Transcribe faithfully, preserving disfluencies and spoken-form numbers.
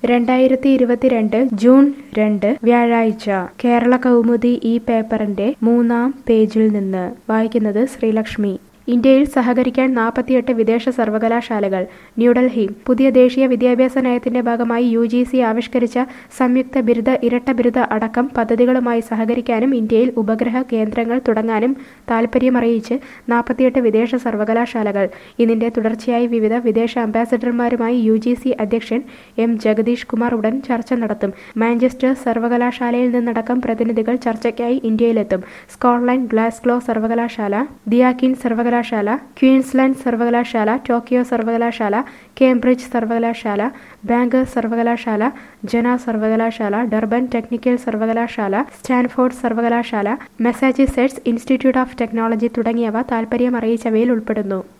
രണ്ടായിരത്തി ഇരുപത്തിരണ്ട് ജൂൺ രണ്ട് വ്യാഴാഴ്ച കേരള കൗമുദി ഈ പേപ്പറിന്റെ മൂന്നാം പേജിൽ നിന്ന് വായിക്കുന്നത് ശ്രീലക്ഷ്മി. ഇന്ത്യയിൽ സഹകരിക്കാൻ നാൽപ്പത്തിയെട്ട് വിദേശ സർവകലാശാലകൾ. ന്യൂഡൽഹി. പുതിയ ദേശീയ വിദ്യാഭ്യാസ നയത്തിന്റെ ഭാഗമായി യു ജി സി ആവിഷ്കരിച്ച സംയുക്ത ബിരുദ, ഇരട്ട ബിരുദ അടക്കം പദ്ധതികളുമായി സഹകരിക്കാനും ഇന്ത്യയിൽ ഉപഗ്രഹ കേന്ദ്രങ്ങൾ തുടങ്ങാനും താൽപര്യമറിയിച്ച് നാൽപ്പത്തിയെട്ട് വിദേശ സർവകലാശാലകൾ. ഇതിന്റെ തുടർച്ചയായി വിവിധ വിദേശ അംബാസഡർമാരുമായി യു ജി സി അധ്യക്ഷൻ എം ജഗദീഷ് കുമാർ ഉടൻ ചർച്ച നടത്തും. മാഞ്ചസ്റ്റർ സർവകലാശാലയിൽ നിന്നടക്കം പ്രതിനിധികൾ ചർച്ചയ്ക്കായി ഇന്ത്യയിലെത്തും. സ്കോട്ട്ലൻഡ് ഗ്ലാസ്ഗോ സർവകലാശാല, ദിയാകിൻ സർവകലാശാല, ക്വീൻസ്ലാൻഡ് സർവകലാശാല, ടോക്കിയോ സർവകലാശാല, കേംബ്രിഡ്ജ് സർവകലാശാല, ബാങ്കർ സർവകലാശാല, ജന സർവകലാശാല, ഡർബൻ ടെക്നിക്കൽ സർവകലാശാല, സ്റ്റാൻഫോർഡ് സർവകലാശാല, മസാച്യുസെറ്റ്സ് ഇൻസ്റ്റിറ്റ്യൂട്ട് ഓഫ് ടെക്നോളജി തുടങ്ങിയവ താൽപര്യമറിയിച്ചവയിൽ ഉൾപ്പെടുന്നു.